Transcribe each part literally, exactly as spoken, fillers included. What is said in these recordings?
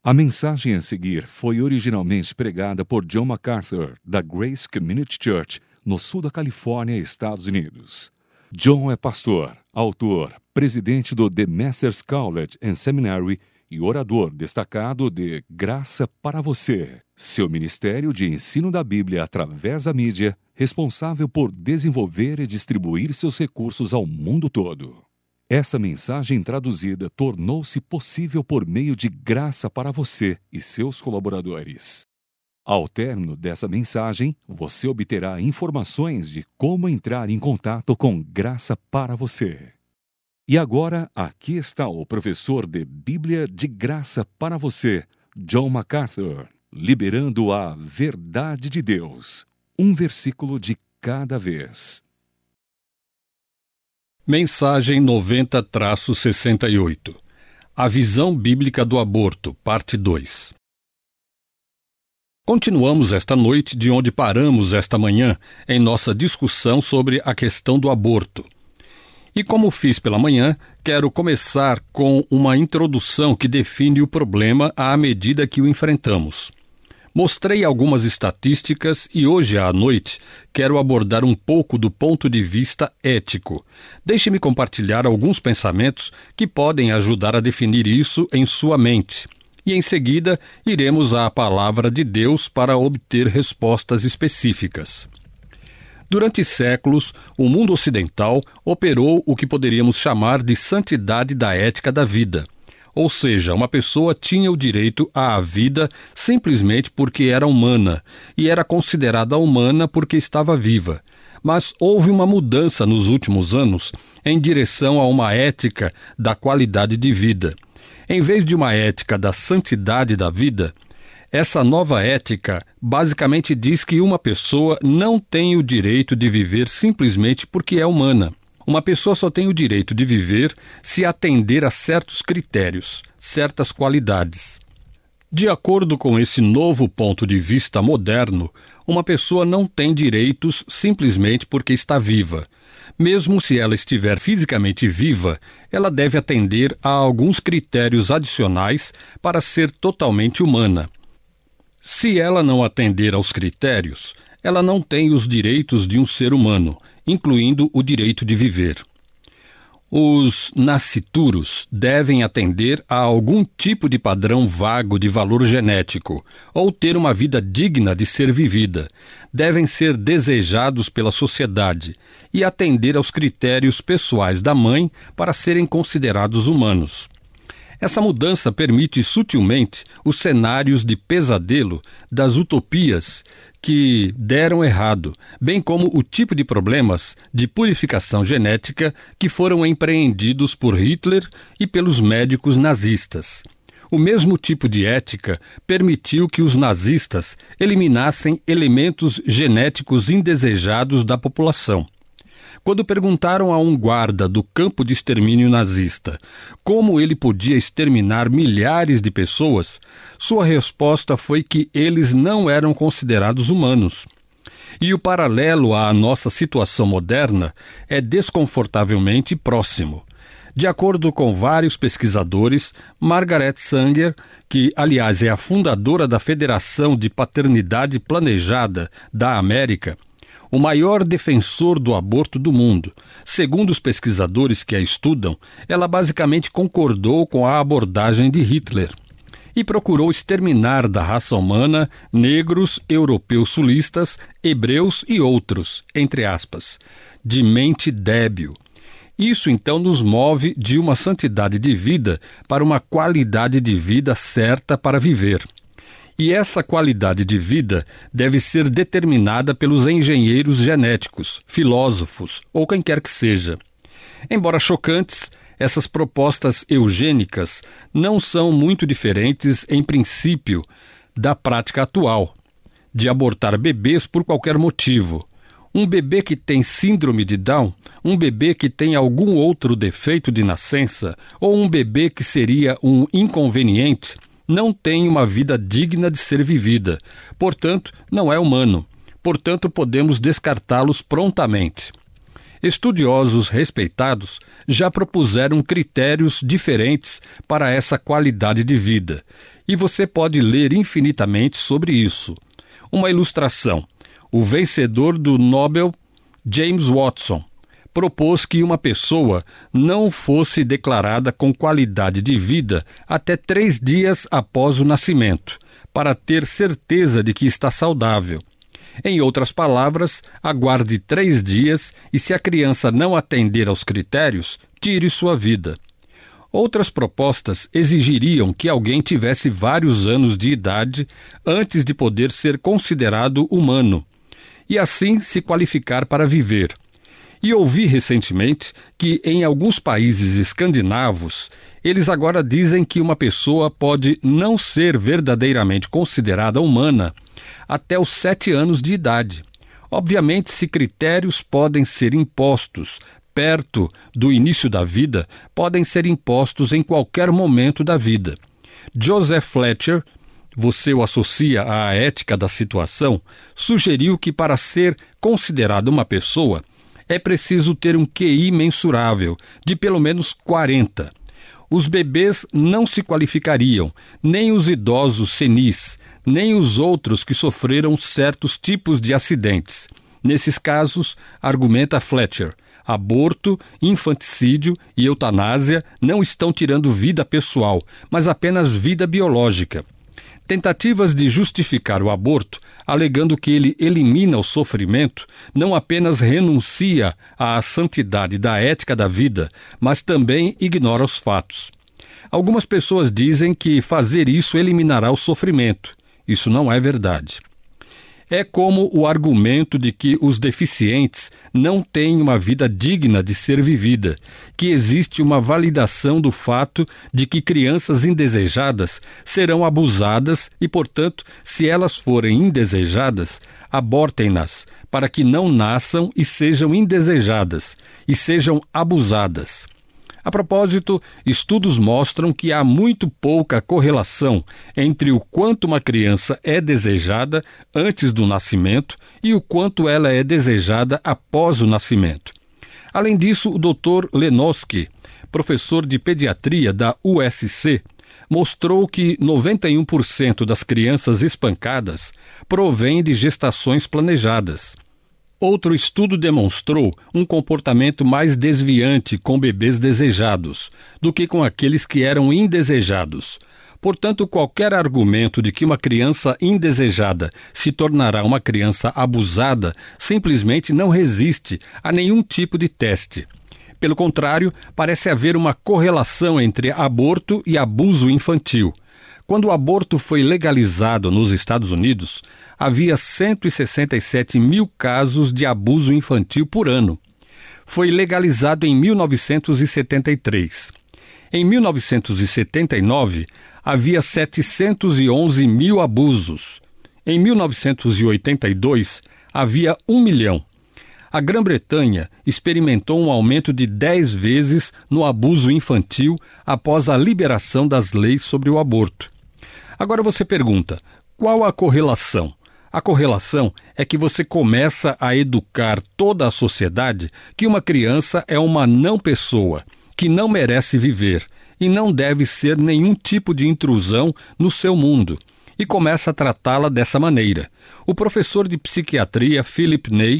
A mensagem a seguir foi originalmente pregada por John MacArthur, da Grace Community Church, no sul da Califórnia, Estados Unidos. John é pastor, autor, presidente do The Masters College and Seminary e orador destacado de Graça para Você, seu ministério de ensino da Bíblia através da mídia, responsável por desenvolver e distribuir seus recursos ao mundo todo. Essa mensagem traduzida tornou-se possível por meio de Graça para Você e seus colaboradores. Ao término dessa mensagem, você obterá informações de como entrar em contato com Graça para Você. E agora, aqui está o professor de Bíblia de Graça para Você, John MacArthur, liberando a verdade de Deus, um versículo de cada vez. Mensagem noventa sessenta e oito. A visão bíblica do aborto, parte dois. Continuamos esta noite de onde paramos esta manhã em nossa discussão sobre a questão do aborto. E como fiz pela manhã, quero começar com uma introdução que define o problema à medida que o enfrentamos. Mostrei algumas estatísticas e hoje à noite quero abordar um pouco do ponto de vista ético. Deixe-me compartilhar alguns pensamentos que podem ajudar a definir isso em sua mente. E em seguida iremos à palavra de Deus para obter respostas específicas. Durante séculos, o mundo ocidental operou o que poderíamos chamar de santidade da ética da vida. Ou seja, uma pessoa tinha o direito à vida simplesmente porque era humana, e era considerada humana porque estava viva. Mas houve uma mudança nos últimos anos em direção a uma ética da qualidade de vida. Em vez de uma ética da santidade da vida, essa nova ética basicamente diz que uma pessoa não tem o direito de viver simplesmente porque é humana. Uma pessoa só tem o direito de viver se atender a certos critérios, certas qualidades. De acordo com esse novo ponto de vista moderno, uma pessoa não tem direitos simplesmente porque está viva. Mesmo se ela estiver fisicamente viva, ela deve atender a alguns critérios adicionais para ser totalmente humana. Se ela não atender aos critérios, ela não tem os direitos de um ser humano, incluindo o direito de viver. Os nascituros devem atender a algum tipo de padrão vago de valor genético, ou ter uma vida digna de ser vivida. Devem ser desejados pela sociedade e atender aos critérios pessoais da mãe para serem considerados humanos. Essa mudança permite sutilmente os cenários de pesadelo das utopias que deram errado, bem como o tipo de problemas de purificação genética que foram empreendidos por Hitler e pelos médicos nazistas. O mesmo tipo de ética permitiu que os nazistas eliminassem elementos genéticos indesejados da população. Quando perguntaram a um guarda do campo de extermínio nazista como ele podia exterminar milhares de pessoas, sua resposta foi que eles não eram considerados humanos. E o paralelo à nossa situação moderna é desconfortavelmente próximo. De acordo com vários pesquisadores, Margaret Sanger, que aliás é a fundadora da Federação de Paternidade Planejada da América, o maior defensor do aborto do mundo. Segundo os pesquisadores que a estudam, ela basicamente concordou com a abordagem de Hitler e procurou exterminar da raça humana negros, europeus sulistas, hebreus e outros, entre aspas, de mente débil. Isso então nos move de uma santidade de vida para uma qualidade de vida certa para viver. E essa qualidade de vida deve ser determinada pelos engenheiros genéticos, filósofos ou quem quer que seja. Embora chocantes, essas propostas eugênicas não são muito diferentes, em princípio, da prática atual, de abortar bebês por qualquer motivo. Um bebê que tem síndrome de Down, um bebê que tem algum outro defeito de nascença, ou um bebê que seria um inconveniente, não tem uma vida digna de ser vivida, portanto, não é humano, portanto, podemos descartá-los prontamente. Estudiosos respeitados já propuseram critérios diferentes para essa qualidade de vida, e você pode ler infinitamente sobre isso. Uma ilustração: o vencedor do Nobel, James Watson, propôs que uma pessoa não fosse declarada com qualidade de vida até três dias após o nascimento, para ter certeza de que está saudável. Em outras palavras, aguarde três dias e, se a criança não atender aos critérios, tire sua vida. Outras propostas exigiriam que alguém tivesse vários anos de idade antes de poder ser considerado humano, e assim se qualificar para viver. E ouvi recentemente que, em alguns países escandinavos, eles agora dizem que uma pessoa pode não ser verdadeiramente considerada humana até os sete anos de idade. Obviamente, se critérios podem ser impostos perto do início da vida, podem ser impostos em qualquer momento da vida. Joseph Fletcher, você o associa à ética da situação, sugeriu que para ser considerado uma pessoa, é preciso ter um Q I mensurável, de pelo menos quarenta. Os bebês não se qualificariam, nem os idosos senis, nem os outros que sofreram certos tipos de acidentes. Nesses casos, argumenta Fletcher, aborto, infanticídio e eutanásia não estão tirando vida pessoal, mas apenas vida biológica. Tentativas de justificar o aborto, alegando que ele elimina o sofrimento, não apenas renuncia à santidade da ética da vida, mas também ignora os fatos. Algumas pessoas dizem que fazer isso eliminará o sofrimento. Isso não é verdade. É como o argumento de que os deficientes não têm uma vida digna de ser vivida, que existe uma validação do fato de que crianças indesejadas serão abusadas e, portanto, se elas forem indesejadas, abortem-nas, para que não nasçam e sejam indesejadas, e sejam abusadas. A propósito, estudos mostram que há muito pouca correlação entre o quanto uma criança é desejada antes do nascimento e o quanto ela é desejada após o nascimento. Além disso, o doutor Lenoski, professor de pediatria da U S C, mostrou que noventa e um por cento das crianças espancadas provêm de gestações planejadas. Outro estudo demonstrou um comportamento mais desviante com bebês desejados do que com aqueles que eram indesejados. Portanto, qualquer argumento de que uma criança indesejada se tornará uma criança abusada simplesmente não resiste a nenhum tipo de teste. Pelo contrário, parece haver uma correlação entre aborto e abuso infantil. Quando o aborto foi legalizado nos Estados Unidos, havia cento e sessenta e sete mil casos de abuso infantil por ano. Foi legalizado em mil novecentos e setenta e três. Em mil novecentos e setenta e nove, havia setecentos e onze mil abusos. Em mil novecentos e oitenta e dois, havia um milhão. A Grã-Bretanha experimentou um aumento de dez vezes no abuso infantil após a liberação das leis sobre o aborto. Agora você pergunta, qual a correlação? A correlação é que você começa a educar toda a sociedade que uma criança é uma não-pessoa, que não merece viver e não deve ser nenhum tipo de intrusão no seu mundo, e começa a tratá-la dessa maneira. O professor de psiquiatria Philip Ney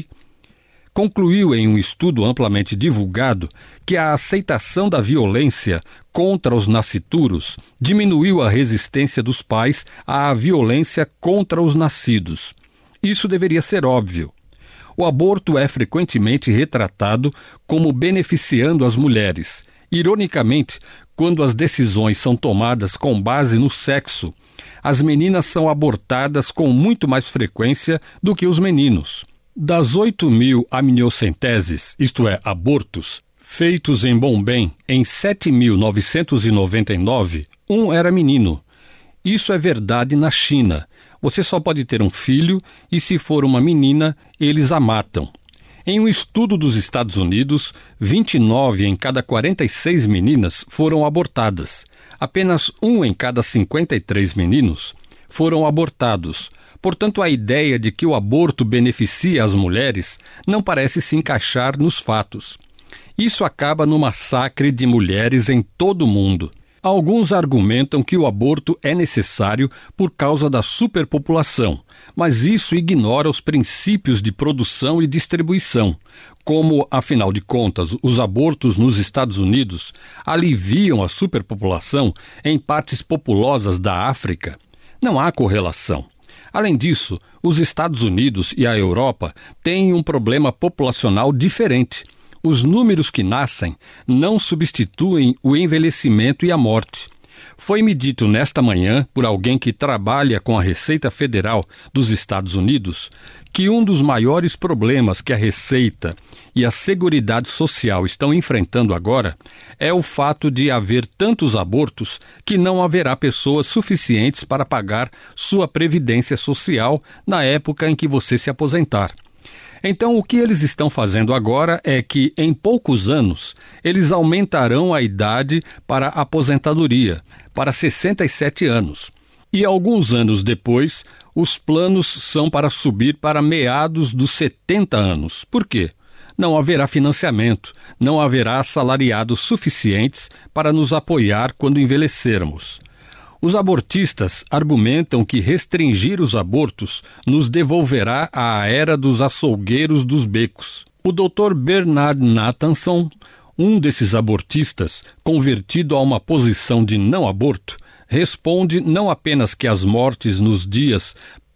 concluiu em um estudo amplamente divulgado que a aceitação da violência contra os nascituros diminuiu a resistência dos pais à violência contra os nascidos. Isso deveria ser óbvio. O aborto é frequentemente retratado como beneficiando as mulheres. Ironicamente, quando as decisões são tomadas com base no sexo, as meninas são abortadas com muito mais frequência do que os meninos. Das oito mil amniocenteses, isto é, abortos, feitos em Bombém em sete mil novecentos e noventa e nove, um era menino. Isso é verdade na China. Você só pode ter um filho e, se for uma menina, eles a matam. Em um estudo dos Estados Unidos, vinte e nove em cada quarenta e seis meninas foram abortadas. Apenas um em cada cinquenta e três meninos foram abortados. Portanto, a ideia de que o aborto beneficia as mulheres não parece se encaixar nos fatos. Isso acaba no massacre de mulheres em todo o mundo. Alguns argumentam que o aborto é necessário por causa da superpopulação, mas isso ignora os princípios de produção e distribuição, como, afinal de contas, os abortos nos Estados Unidos aliviam a superpopulação em partes populosas da África. Não há correlação. Além disso, os Estados Unidos e a Europa têm um problema populacional diferente. Os números que nascem não substituem o envelhecimento e a morte. Foi-me dito nesta manhã, por alguém que trabalha com a Receita Federal dos Estados Unidos, que um dos maiores problemas que a Receita e a Seguridade Social estão enfrentando agora é o fato de haver tantos abortos que não haverá pessoas suficientes para pagar sua previdência social na época em que você se aposentar. Então, o que eles estão fazendo agora é que, em poucos anos, eles aumentarão a idade para a aposentadoria, para sessenta e sete anos. E alguns anos depois, os planos são para subir para meados dos setenta anos. Por quê? Não haverá financiamento, não haverá assalariados suficientes para nos apoiar quando envelhecermos. Os abortistas argumentam que restringir os abortos nos devolverá à era dos açougueiros dos becos. O doutor Bernard Nathanson, um desses abortistas, convertido a uma posição de não aborto, responde não apenas que as mortes nos dias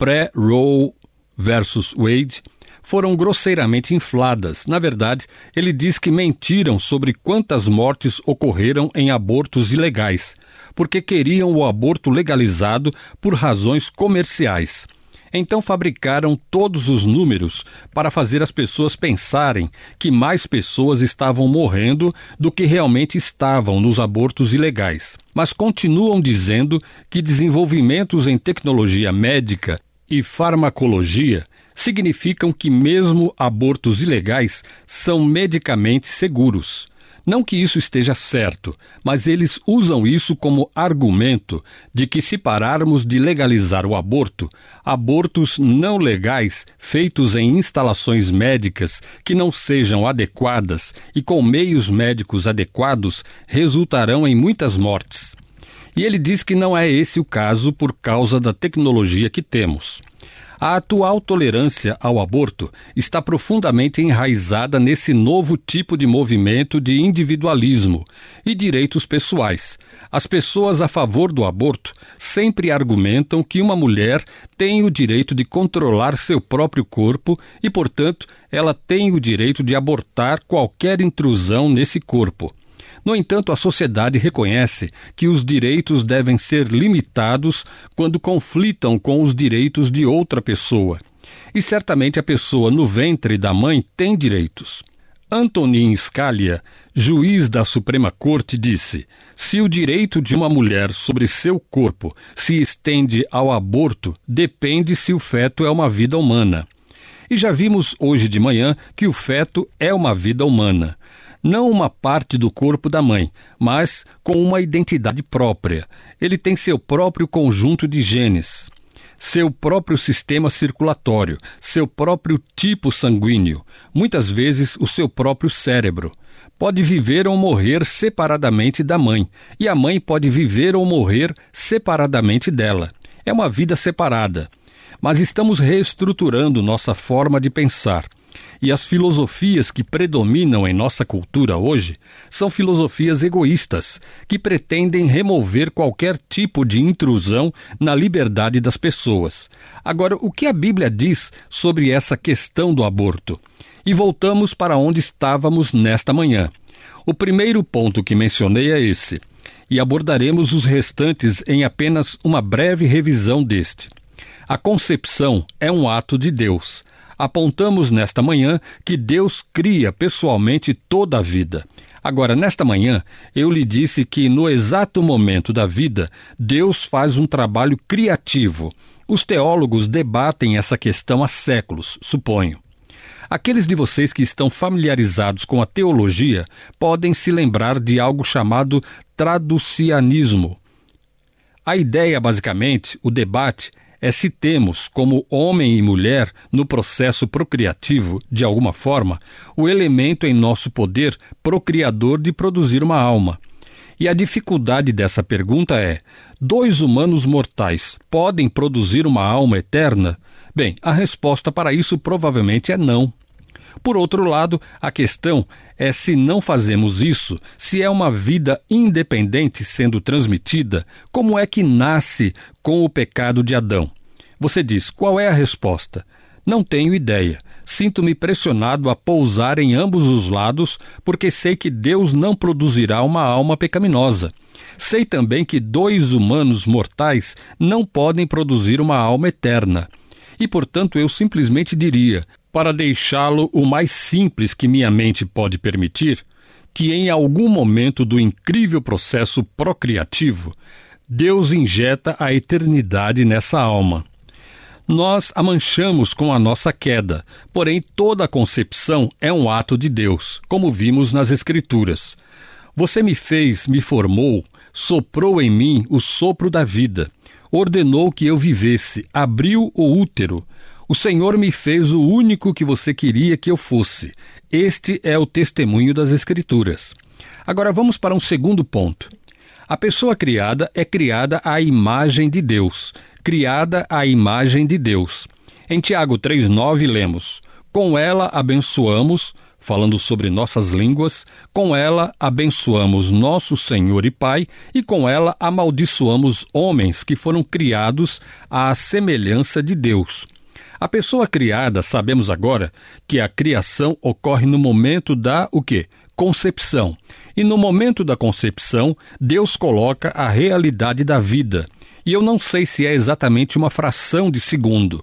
pré-Roe versus Wade foram grosseiramente infladas. Na verdade, ele diz que mentiram sobre quantas mortes ocorreram em abortos ilegais, porque queriam o aborto legalizado por razões comerciais. Então fabricaram todos os números para fazer as pessoas pensarem que mais pessoas estavam morrendo do que realmente estavam nos abortos ilegais. Mas continuam dizendo que desenvolvimentos em tecnologia médica e farmacologia significam que mesmo abortos ilegais são medicamente seguros. Não que isso esteja certo, mas eles usam isso como argumento de que se pararmos de legalizar o aborto, abortos não legais feitos em instalações médicas que não sejam adequadas e com meios médicos adequados resultarão em muitas mortes. E ele diz que não é esse o caso por causa da tecnologia que temos. A atual tolerância ao aborto está profundamente enraizada nesse novo tipo de movimento de individualismo e direitos pessoais. As pessoas a favor do aborto sempre argumentam que uma mulher tem o direito de controlar seu próprio corpo e, portanto, ela tem o direito de abortar qualquer intrusão nesse corpo. No entanto, a sociedade reconhece que os direitos devem ser limitados quando conflitam com os direitos de outra pessoa. E certamente a pessoa no ventre da mãe tem direitos. Antonin Scalia, juiz da Suprema Corte, disse: se o direito de uma mulher sobre seu corpo se estende ao aborto, depende se o feto é uma vida humana. E já vimos hoje de manhã que o feto é uma vida humana. Não uma parte do corpo da mãe, mas com uma identidade própria. Ele tem seu próprio conjunto de genes, seu próprio sistema circulatório, seu próprio tipo sanguíneo, muitas vezes o seu próprio cérebro. Pode viver ou morrer separadamente da mãe, e a mãe pode viver ou morrer separadamente dela. É uma vida separada. Mas estamos reestruturando nossa forma de pensar. E as filosofias que predominam em nossa cultura hoje são filosofias egoístas, que pretendem remover qualquer tipo de intrusão na liberdade das pessoas. Agora, o que a Bíblia diz sobre essa questão do aborto? E voltamos para onde estávamos nesta manhã. O primeiro ponto que mencionei é esse, e abordaremos os restantes em apenas uma breve revisão deste. A concepção é um ato de Deus. Apontamos nesta manhã que Deus cria pessoalmente toda a vida. Agora, nesta manhã, eu lhe disse que no exato momento da vida, Deus faz um trabalho criativo. Os teólogos debatem essa questão há séculos, suponho. Aqueles de vocês que estão familiarizados com a teologia podem se lembrar de algo chamado traducianismo. A ideia, basicamente, o debate, é se temos, como homem e mulher, no processo procriativo, de alguma forma, o elemento em nosso poder procriador de produzir uma alma. E a dificuldade dessa pergunta é: dois humanos mortais podem produzir uma alma eterna? Bem, a resposta para isso provavelmente é não. Por outro lado, a questão é se não fazemos isso, se é uma vida independente sendo transmitida, como é que nasce com o pecado de Adão? Você diz, qual é a resposta? Não tenho ideia. Sinto-me pressionado a pousar em ambos os lados, porque sei que Deus não produzirá uma alma pecaminosa. Sei também que dois humanos mortais não podem produzir uma alma eterna. E, portanto, eu simplesmente diria, para deixá-lo o mais simples que minha mente pode permitir, que em algum momento do incrível processo procriativo, Deus injeta a eternidade nessa alma. Nós a manchamos com a nossa queda, porém toda a concepção é um ato de Deus, como vimos nas Escrituras. Você me fez, me formou, soprou em mim o sopro da vida, ordenou que eu vivesse, abriu o útero. O Senhor me fez o único que você queria que eu fosse. Este é o testemunho das Escrituras. Agora vamos para um segundo ponto. A pessoa criada é criada à imagem de Deus. Criada à imagem de Deus. Em Tiago três, nove lemos: com ela abençoamos, falando sobre nossas línguas, com ela abençoamos nosso Senhor e Pai, e com ela amaldiçoamos homens que foram criados à semelhança de Deus. A pessoa criada, sabemos agora, que a criação ocorre no momento da, o quê? Concepção. E no momento da concepção, Deus coloca a realidade da vida. E eu não sei se é exatamente uma fração de segundo.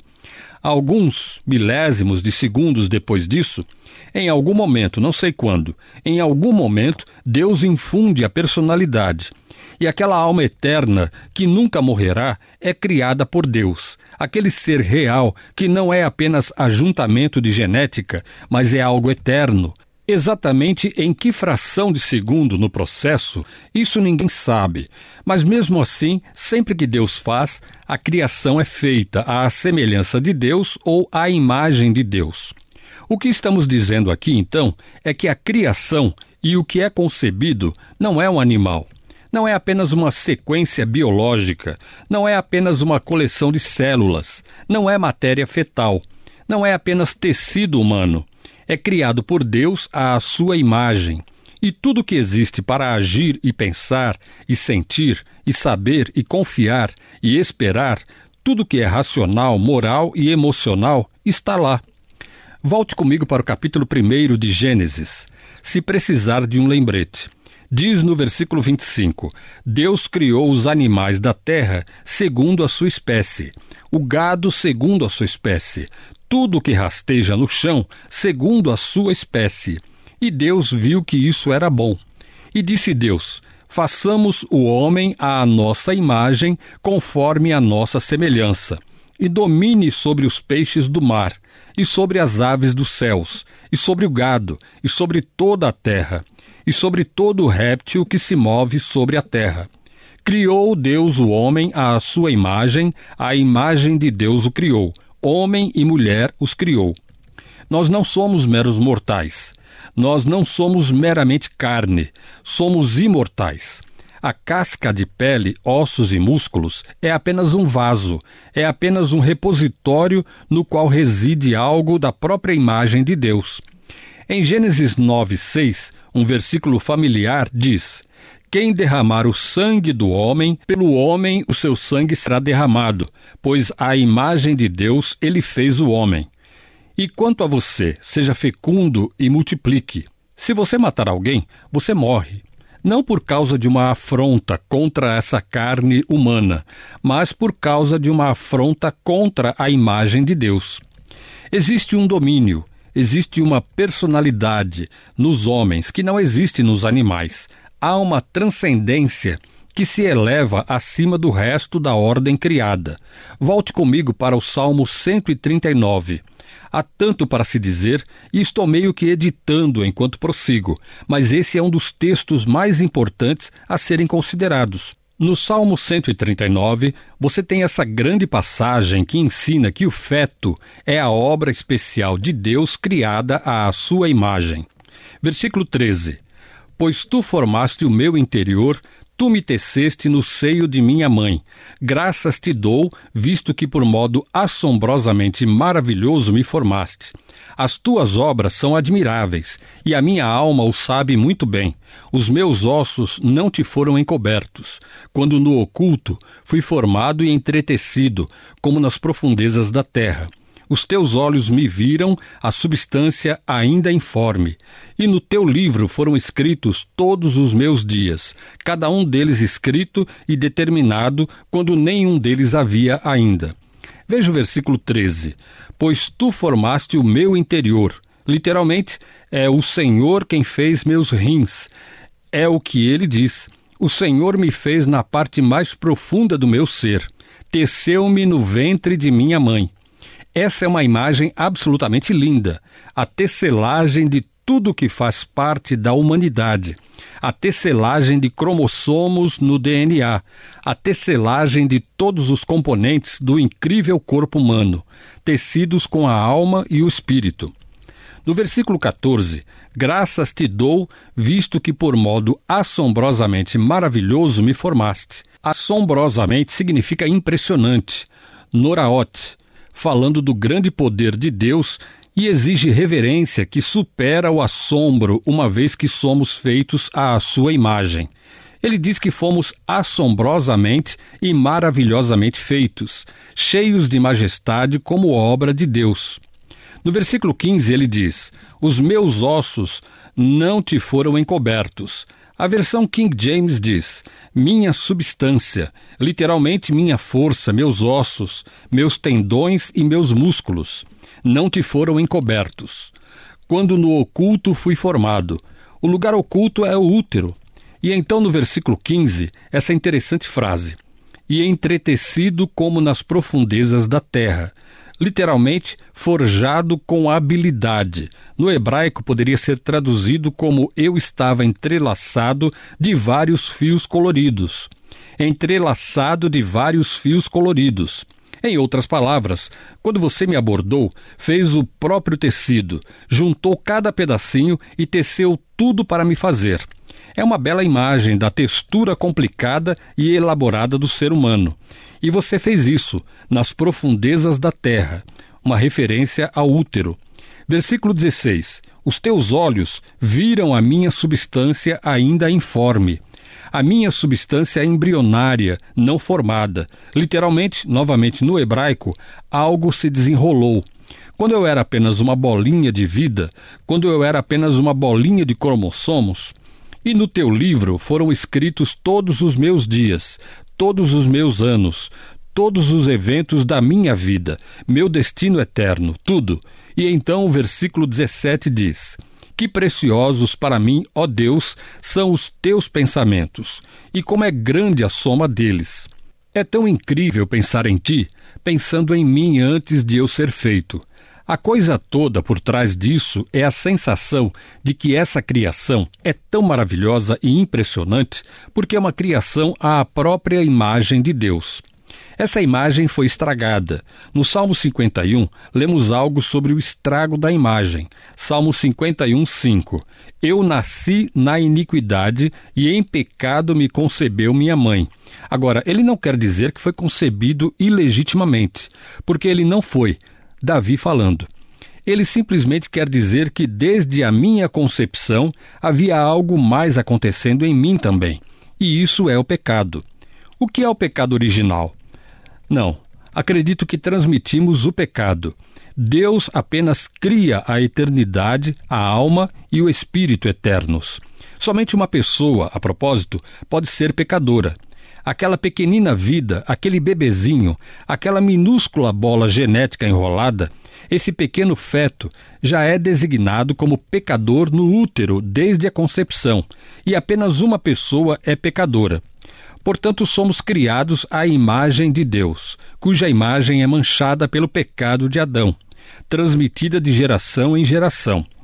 Alguns milésimos de segundos depois disso, em algum momento, não sei quando, em algum momento, Deus infunde a personalidade. E aquela alma eterna, que nunca morrerá, é criada por Deus. Aquele ser real, que não é apenas ajuntamento de genética, mas é algo eterno. Exatamente em que fração de segundo no processo, isso ninguém sabe. Mas mesmo assim, sempre que Deus faz, a criação é feita à semelhança de Deus ou à imagem de Deus. O que estamos dizendo aqui, então, é que a criação e o que é concebido não é um animal. Não é apenas uma sequência biológica, não é apenas uma coleção de células, não é matéria fetal, não é apenas tecido humano. É criado por Deus à sua imagem, e tudo que existe para agir e pensar, e sentir, e saber, e confiar, e esperar, tudo que é racional, moral e emocional, está lá. Volte comigo para o capítulo primeiro de Gênesis, se precisar de um lembrete. Diz no versículo vinte e cinco, Deus criou os animais da terra segundo a sua espécie, o gado segundo a sua espécie, tudo que rasteja no chão segundo a sua espécie. E Deus viu que isso era bom. E disse Deus, façamos o homem à nossa imagem, conforme a nossa semelhança, e domine sobre os peixes do mar, e sobre as aves dos céus, e sobre o gado, e sobre toda a terra, e sobre todo o réptil que se move sobre a terra. Criou Deus o homem à sua imagem, à imagem de Deus o criou. Homem e mulher os criou. Nós não somos meros mortais. Nós não somos meramente carne. Somos imortais. A casca de pele, ossos e músculos é apenas um vaso, é apenas um repositório no qual reside algo da própria imagem de Deus. Em Gênesis nove, seis, um versículo familiar diz: quem derramar o sangue do homem, pelo homem o seu sangue será derramado, pois à imagem de Deus ele fez o homem. E quanto a você, seja fecundo e multiplique. Se você matar alguém, você morre. Não por causa de uma afronta contra essa carne humana, mas por causa de uma afronta contra a imagem de Deus. Existe um domínio, existe uma personalidade nos homens que não existe nos animais. Há uma transcendência que se eleva acima do resto da ordem criada. Volte comigo para o Salmo cento e trinta e nove. Há tanto para se dizer e estou meio que editando enquanto prossigo, mas esse é um dos textos mais importantes a serem considerados. No Salmo cento e trinta e nove, você tem essa grande passagem que ensina que o feto é a obra especial de Deus criada à sua imagem. Versículo treze. Pois tu formaste o meu interior, tu me teceste no seio de minha mãe. Graças te dou, visto que por modo assombrosamente maravilhoso me formaste. As tuas obras são admiráveis, e a minha alma o sabe muito bem. Os meus ossos não te foram encobertos, quando no oculto fui formado e entretecido, como nas profundezas da terra. Os teus olhos me viram a substância ainda informe, e no teu livro foram escritos todos os meus dias, cada um deles escrito e determinado, quando nenhum deles havia ainda. Veja o versículo treze. Pois tu formaste o meu interior. Literalmente, é o Senhor quem fez meus rins. É o que ele diz. O Senhor me fez na parte mais profunda do meu ser. Teceu-me no ventre de minha mãe. Essa é uma imagem absolutamente linda. A tecelagem de tudo que faz parte da humanidade, a tecelagem de cromossomos no D N A, a tecelagem de todos os componentes do incrível corpo humano, tecidos com a alma e o espírito. No versículo quatorze, graças te dou, visto que por modo assombrosamente maravilhoso me formaste. Assombrosamente significa impressionante, noraot, falando do grande poder de Deus, e exige reverência que supera o assombro, uma vez que somos feitos à sua imagem. Ele diz que fomos assombrosamente e maravilhosamente feitos, cheios de majestade como obra de Deus. No versículo quinze ele diz, os meus ossos não te foram encobertos. A versão King James diz, minha substância, literalmente minha força, meus ossos, meus tendões e meus músculos, não te foram encobertos. Quando no oculto fui formado. O lugar oculto é o útero. E então no versículo quinze, essa interessante frase, e entretecido como nas profundezas da terra. Literalmente, forjado com habilidade. No hebraico poderia ser traduzido como eu estava entrelaçado de vários fios coloridos. Entrelaçado de vários fios coloridos. Em outras palavras, quando você me abordou, fez o próprio tecido, juntou cada pedacinho e teceu tudo para me fazer. É uma bela imagem da textura complicada e elaborada do ser humano. E você fez isso nas profundezas da terra, uma referência ao útero. Versículo dezesseis. Os teus olhos viram a minha substância ainda informe. A minha substância embrionária, não formada. Literalmente, novamente no hebraico, algo se desenrolou. Quando eu era apenas uma bolinha de vida, quando eu era apenas uma bolinha de cromossomos, e no teu livro foram escritos todos os meus dias, todos os meus anos, todos os eventos da minha vida, meu destino eterno, tudo. E então o versículo dezessete diz, que preciosos para mim, ó Deus, são os teus pensamentos, e como é grande a soma deles. É tão incrível pensar em ti, pensando em mim antes de eu ser feito. A coisa toda por trás disso é a sensação de que essa criação é tão maravilhosa e impressionante porque é uma criação à própria imagem de Deus. Essa imagem foi estragada. No Salmo cinquenta e um, lemos algo sobre o estrago da imagem. Salmo cinquenta e um, cinco. Eu nasci na iniquidade e em pecado me concebeu minha mãe. Agora, ele não quer dizer que foi concebido ilegitimamente, porque ele não foi. Davi falando. Ele simplesmente quer dizer que desde a minha concepção havia algo mais acontecendo em mim também. E isso é o pecado. O que é o pecado original? Não, acredito que transmitimos o pecado. Deus apenas cria a eternidade, a alma e o espírito eternos. Somente uma pessoa, a propósito, pode ser pecadora. Aquela pequenina vida, aquele bebezinho, aquela minúscula bola genética enrolada, esse pequeno feto já é designado como pecador no útero desde a concepção, e apenas uma pessoa é pecadora. Portanto, somos criados à imagem de Deus, cuja imagem é manchada pelo pecado de Adão, transmitida de geração em geração.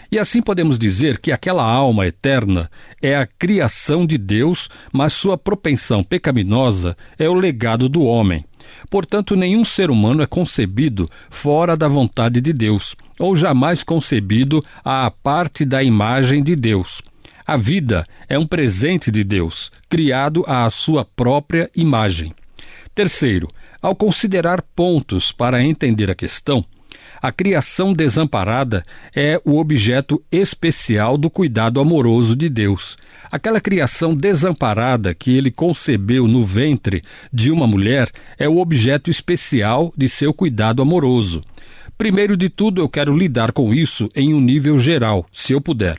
E assim podemos dizer que aquela alma eterna é a criação de Deus, mas sua propensão pecaminosa é o legado do homem. Portanto, nenhum ser humano é concebido fora da vontade de Deus, ou jamais concebido à parte da imagem de Deus. A vida é um presente de Deus, criado à sua própria imagem. Terceiro, ao considerar pontos para entender a questão, a criação desamparada é o objeto especial do cuidado amoroso de Deus. Aquela criação desamparada que ele concebeu no ventre de uma mulher é o objeto especial de seu cuidado amoroso. Primeiro de tudo, eu quero lidar com isso em um nível geral, se eu puder.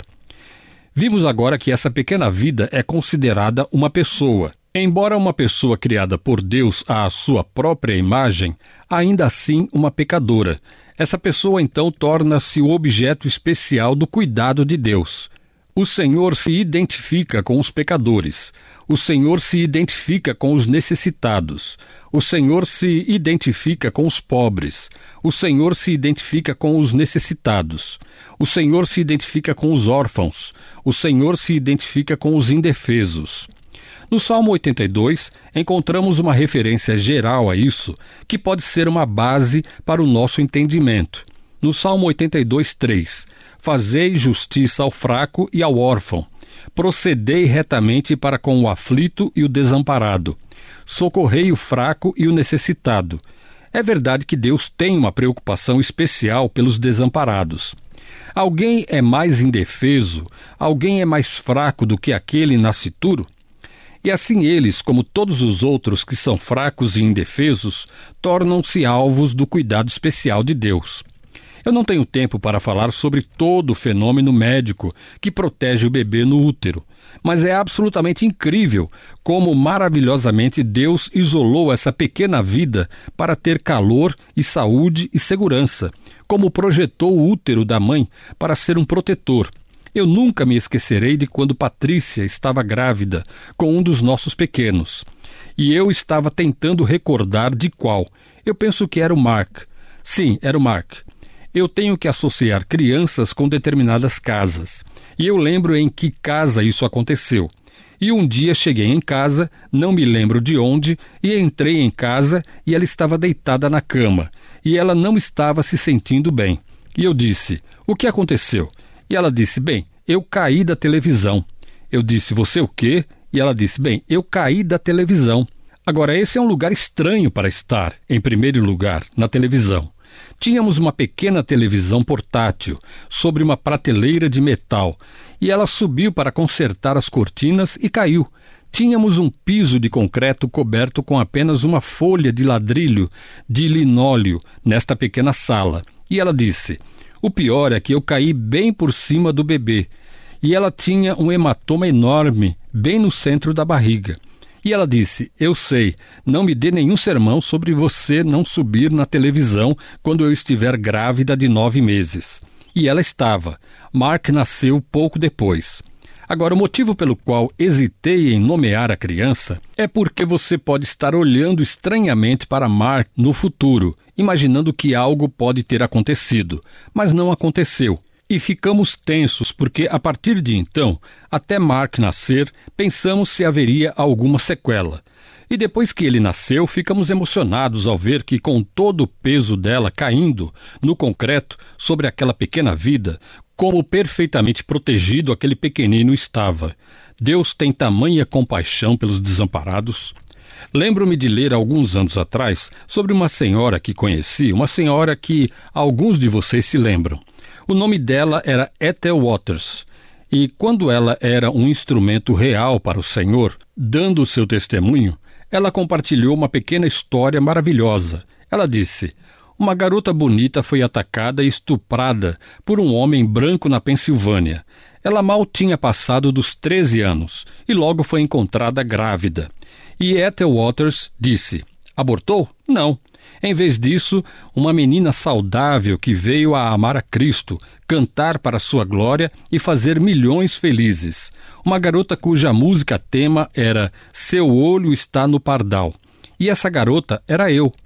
Vimos agora que essa pequena vida é considerada uma pessoa. Embora uma pessoa criada por Deus à sua própria imagem, ainda assim uma pecadora. Essa pessoa, então, torna-se o objeto especial do cuidado de Deus. O Senhor se identifica com os pecadores. O Senhor se identifica com os necessitados. O Senhor se identifica com os pobres. O Senhor se identifica com os necessitados. O Senhor se identifica com os órfãos. O Senhor se identifica com os indefesos. No Salmo oitenta e dois, encontramos uma referência geral a isso, que pode ser uma base para o nosso entendimento. No Salmo oitenta e dois, três, fazei justiça ao fraco e ao órfão, procedei retamente para com o aflito e o desamparado, socorrei o fraco e o necessitado. É verdade que Deus tem uma preocupação especial pelos desamparados. Alguém é mais indefeso, alguém é mais fraco do que aquele nascituro? E assim eles, como todos os outros que são fracos e indefesos, tornam-se alvos do cuidado especial de Deus. Eu não tenho tempo para falar sobre todo o fenômeno médico que protege o bebê no útero, mas é absolutamente incrível como maravilhosamente Deus isolou essa pequena vida para ter calor e saúde e segurança, como projetou o útero da mãe para ser um protetor. Eu nunca me esquecerei de quando Patrícia estava grávida com um dos nossos pequenos. E eu estava tentando recordar de qual. Eu penso que era o Mark. Sim, era o Mark. Eu tenho que associar crianças com determinadas casas. E eu lembro em que casa isso aconteceu. E um dia cheguei em casa, não me lembro de onde, e entrei em casa e ela estava deitada na cama. E ela não estava se sentindo bem. E eu disse, o que aconteceu? E ela disse, bem, eu caí da televisão. Eu disse, você o quê? E ela disse, bem, eu caí da televisão. Agora, esse é um lugar estranho para estar, em primeiro lugar, na televisão. Tínhamos uma pequena televisão portátil, sobre uma prateleira de metal, e ela subiu para consertar as cortinas e caiu. Tínhamos um piso de concreto coberto com apenas uma folha de ladrilho de linóleo nesta pequena sala. E ela disse, o pior é que eu caí bem por cima do bebê, e ela tinha um hematoma enorme, bem no centro da barriga. E ela disse, eu sei, não me dê nenhum sermão sobre você não subir na televisão quando eu estiver grávida de nove meses. E ela estava. Mark nasceu pouco depois. Agora, o motivo pelo qual hesitei em nomear a criança é porque você pode estar olhando estranhamente para Mark no futuro, imaginando que algo pode ter acontecido, mas não aconteceu. E ficamos tensos porque, a partir de então, até Mark nascer, pensamos se haveria alguma sequela. E depois que ele nasceu, ficamos emocionados ao ver que, com todo o peso dela caindo no concreto sobre aquela pequena vida, como perfeitamente protegido aquele pequenino estava. Deus tem tamanha compaixão pelos desamparados. Lembro-me de ler alguns anos atrás sobre uma senhora que conheci, uma senhora que alguns de vocês se lembram. O nome dela era Ethel Waters, e quando ela era um instrumento real para o Senhor, dando o seu testemunho, ela compartilhou uma pequena história maravilhosa. Ela disse, uma garota bonita foi atacada e estuprada por um homem branco na Pensilvânia. Ela mal tinha passado dos treze anos e logo foi encontrada grávida. E Ethel Waters disse, abortou? Não. Em vez disso, uma menina saudável que veio a amar a Cristo, cantar para sua glória e fazer milhões felizes. Uma garota cuja música tema era Seu Olho Está no Pardal. E essa garota era eu.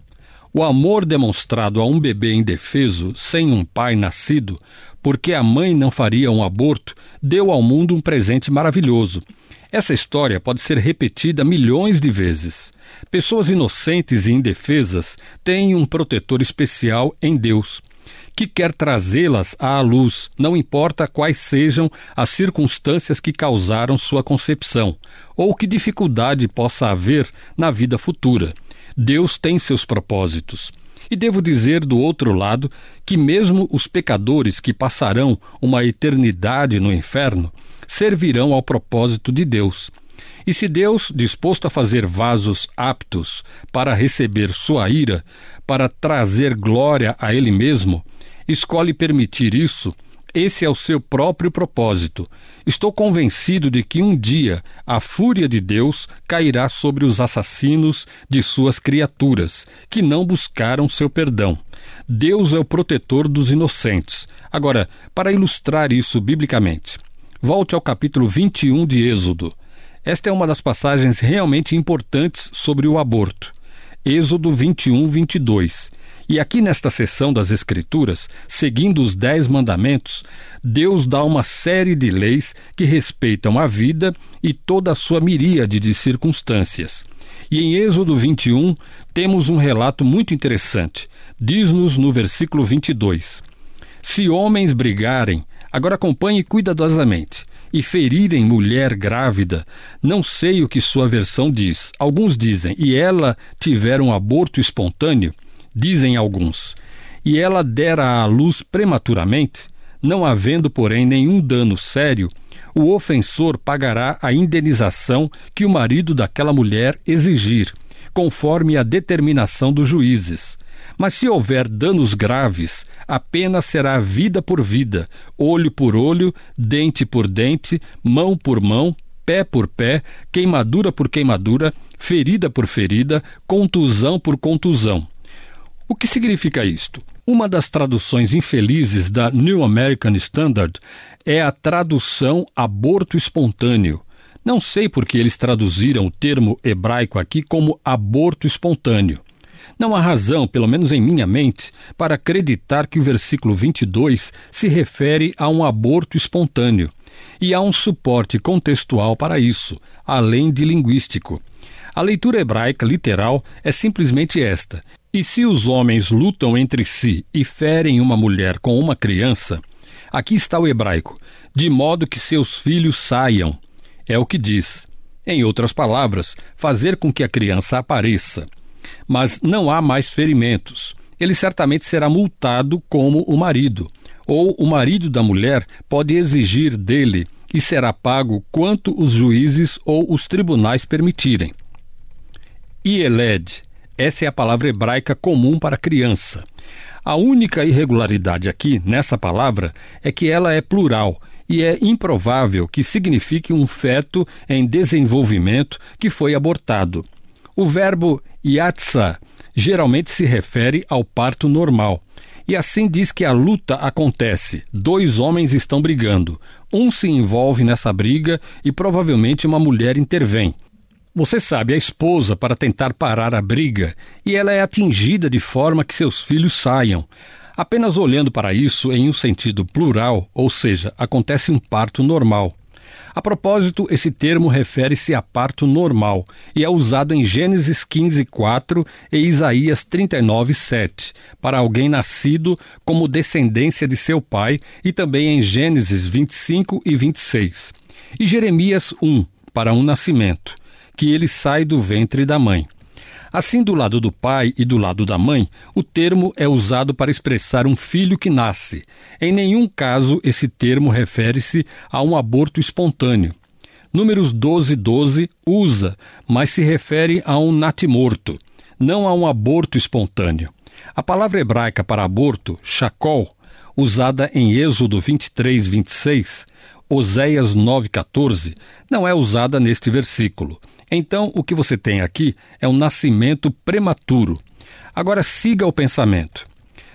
O amor demonstrado a um bebê indefeso, sem um pai nascido, porque a mãe não faria um aborto, deu ao mundo um presente maravilhoso. Essa história pode ser repetida milhões de vezes. Pessoas inocentes e indefesas têm um protetor especial em Deus, que quer trazê-las à luz, não importa quais sejam as circunstâncias que causaram sua concepção, ou que dificuldade possa haver na vida futura. Deus tem seus propósitos. E devo dizer, do outro lado, que mesmo os pecadores que passarão uma eternidade no inferno servirão ao propósito de Deus. E se Deus, disposto a fazer vasos aptos para receber sua ira, para trazer glória a Ele mesmo, escolhe permitir isso, esse é o seu próprio propósito. Estou convencido de que um dia a fúria de Deus cairá sobre os assassinos de suas criaturas, que não buscaram seu perdão. Deus é o protetor dos inocentes. Agora, para ilustrar isso biblicamente, volte ao capítulo vinte e um de Êxodo. Esta é uma das passagens realmente importantes sobre o aborto. Êxodo vinte e um, vinte e dois. E aqui nesta seção das Escrituras, seguindo os Dez Mandamentos, Deus dá uma série de leis que respeitam a vida e toda a sua miríade de circunstâncias. E em Êxodo vinte e um, temos um relato muito interessante. Diz-nos no versículo vinte e dois: Se homens brigarem, agora acompanhe cuidadosamente, e ferirem mulher grávida, não sei o que sua versão diz. Alguns dizem, e ela tiver um aborto espontâneo, dizem alguns, e ela dera à luz prematuramente, não havendo, porém, nenhum dano sério, o ofensor pagará a indenização que o marido daquela mulher exigir, conforme a determinação dos juízes. Mas se houver danos graves, a pena será vida por vida, olho por olho, dente por dente, mão por mão, pé por pé, queimadura por queimadura, ferida por ferida, contusão por contusão. O que significa isto? Uma das traduções infelizes da New American Standard é a tradução aborto espontâneo. Não sei por que eles traduziram o termo hebraico aqui como aborto espontâneo. Não há razão, pelo menos em minha mente, para acreditar que o versículo vinte e dois se refere a um aborto espontâneo. E há um suporte contextual para isso, além de linguístico. A leitura hebraica literal é simplesmente esta: e se os homens lutam entre si e ferem uma mulher com uma criança, aqui está o hebraico, de modo que seus filhos saiam. É o que diz. Em outras palavras, fazer com que a criança apareça. Mas não há mais ferimentos. Ele certamente será multado como o marido, ou o marido da mulher pode exigir dele e será pago quanto os juízes ou os tribunais permitirem. Ieled, essa é a palavra hebraica comum para criança. A única irregularidade aqui, nessa palavra, é que ela é plural e é improvável que signifique um feto em desenvolvimento que foi abortado. O verbo yatzah geralmente se refere ao parto normal. E assim diz que a luta acontece. Dois homens estão brigando. Um se envolve nessa briga e provavelmente uma mulher intervém. Você sabe, a esposa para tentar parar a briga, e ela é atingida de forma que seus filhos saiam. Apenas olhando para isso em um sentido plural, ou seja, acontece um parto normal. A propósito, esse termo refere-se a parto normal e é usado em Gênesis quinze, quatro e Isaías trinta e nove, sete, para alguém nascido como descendência de seu pai, e também em Gênesis vinte e cinco e vinte e seis. E Jeremias um, para um nascimento, que ele sai do ventre da mãe. Assim, do lado do pai e do lado da mãe, o termo é usado para expressar um filho que nasce. Em nenhum caso esse termo refere-se a um aborto espontâneo. Números doze, doze usa, mas se refere a um natimorto, não a um aborto espontâneo. A palavra hebraica para aborto, shakol, usada em Êxodo vinte e três, vinte e seis, Oséias nove, quatorze, não é usada neste versículo. Então, o que você tem aqui é um nascimento prematuro. Agora, siga o pensamento.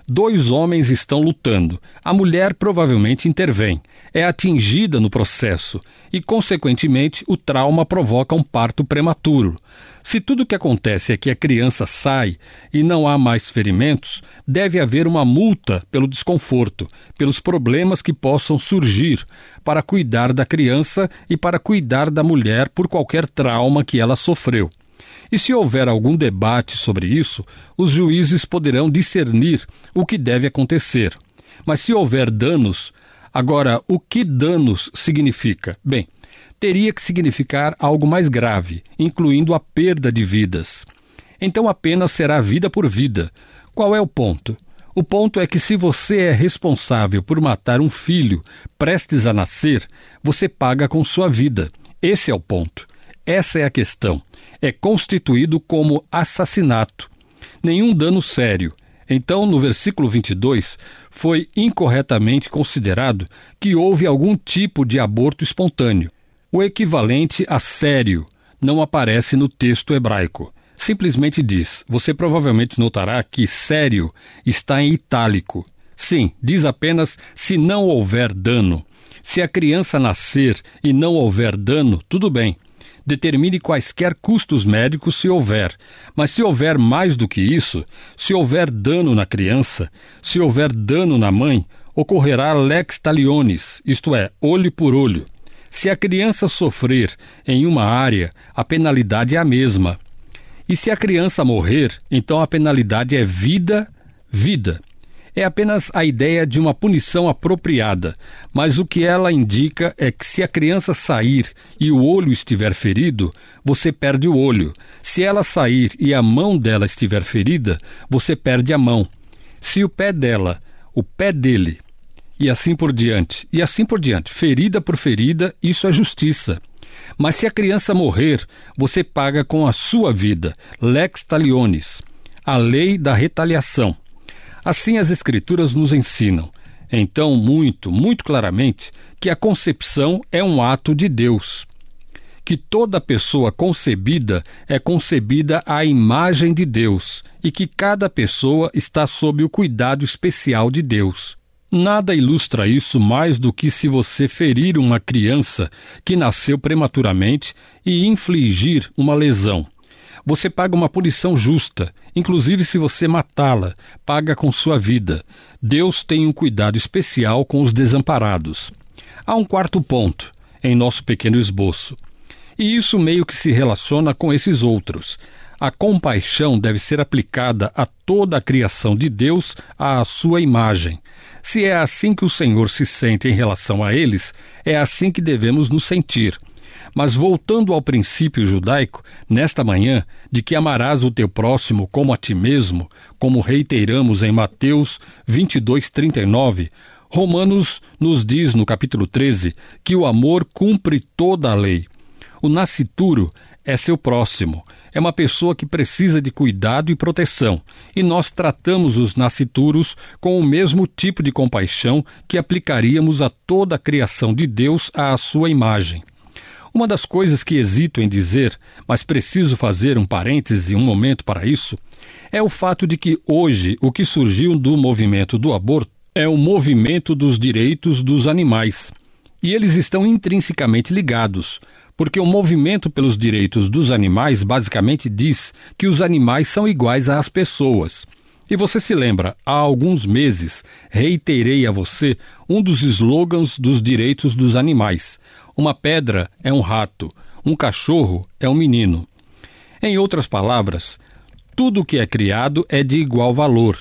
Dois homens estão lutando. A mulher provavelmente intervém, é atingida no processo e, consequentemente, o trauma provoca um parto prematuro. Se tudo o que acontece é que a criança sai e não há mais ferimentos, deve haver uma multa pelo desconforto, pelos problemas que possam surgir, para cuidar da criança e para cuidar da mulher por qualquer trauma que ela sofreu. E se houver algum debate sobre isso, os juízes poderão discernir o que deve acontecer. Mas se houver danos, agora, o que danos significa? Bem, teria que significar algo mais grave, incluindo a perda de vidas. Então a pena será vida por vida. Qual é o ponto? O ponto é que se você é responsável por matar um filho prestes a nascer, você paga com sua vida. Esse é o ponto. Essa é a questão. É constituído como assassinato. Nenhum dano sério. Então, no versículo vinte e dois, foi incorretamente considerado que houve algum tipo de aborto espontâneo. O equivalente a sério não aparece no texto hebraico. Simplesmente diz, você provavelmente notará que sério está em itálico. Sim, diz apenas se não houver dano. Se a criança nascer e não houver dano, tudo bem. Determine quaisquer custos médicos se houver, mas se houver mais do que isso, se houver dano na criança, se houver dano na mãe, ocorrerá lex talionis, isto é, olho por olho. Se a criança sofrer em uma área, a penalidade é a mesma. E se a criança morrer, então a penalidade é vida, vida. É apenas a ideia de uma punição apropriada, mas o que ela indica é que se a criança sair e o olho estiver ferido, você perde o olho. Se ela sair e a mão dela estiver ferida, você perde a mão. Se o pé dela, o pé dele, e assim por diante, e assim por diante, ferida por ferida, isso é justiça. Mas se a criança morrer, você paga com a sua vida, lex talionis, a lei da retaliação. Assim as Escrituras nos ensinam, então, muito, muito claramente, que a concepção é um ato de Deus. Que toda pessoa concebida é concebida à imagem de Deus e que cada pessoa está sob o cuidado especial de Deus. Nada ilustra isso mais do que se você ferir uma criança que nasceu prematuramente e infligir uma lesão. Você paga uma punição justa, inclusive se você matá-la, paga com sua vida. Deus tem um cuidado especial com os desamparados. Há um quarto ponto em nosso pequeno esboço. E isso meio que se relaciona com esses outros. A compaixão deve ser aplicada a toda a criação de Deus à sua imagem. Se é assim que o Senhor se sente em relação a eles, é assim que devemos nos sentir. Mas voltando ao princípio judaico, nesta manhã, de que amarás o teu próximo como a ti mesmo, como reiteramos em Mateus vinte e dois, trinta e nove, Romanos nos diz no capítulo treze que o amor cumpre toda a lei. O nascituro é seu próximo, é uma pessoa que precisa de cuidado e proteção, e nós tratamos os nascituros com o mesmo tipo de compaixão que aplicaríamos a toda a criação de Deus à sua imagem. Uma das coisas que hesito em dizer, mas preciso fazer um parêntese, um momento para isso, é o fato de que hoje o que surgiu do movimento do aborto é o movimento dos direitos dos animais. E eles estão intrinsecamente ligados, porque o movimento pelos direitos dos animais basicamente diz que os animais são iguais às pessoas. E você se lembra, há alguns meses, reiterei a você um dos slogans dos direitos dos animais. Uma pedra é um rato, um cachorro é um menino. Em outras palavras, tudo o que é criado é de igual valor.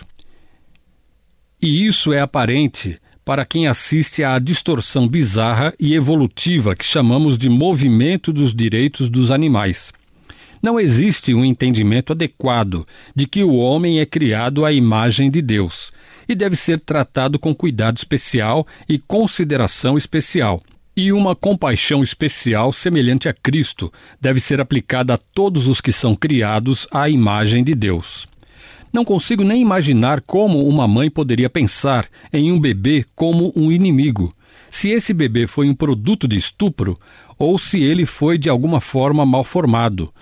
E isso é aparente para quem assiste à distorção bizarra e evolutiva que chamamos de movimento dos direitos dos animais. Não existe um entendimento adequado de que o homem é criado à imagem de Deus e deve ser tratado com cuidado especial e consideração especial. E uma compaixão especial semelhante a Cristo deve ser aplicada a todos os que são criados à imagem de Deus. Não consigo nem imaginar como uma mãe poderia pensar em um bebê como um inimigo, se esse bebê foi um produto de estupro ou se ele foi de alguma forma mal formado.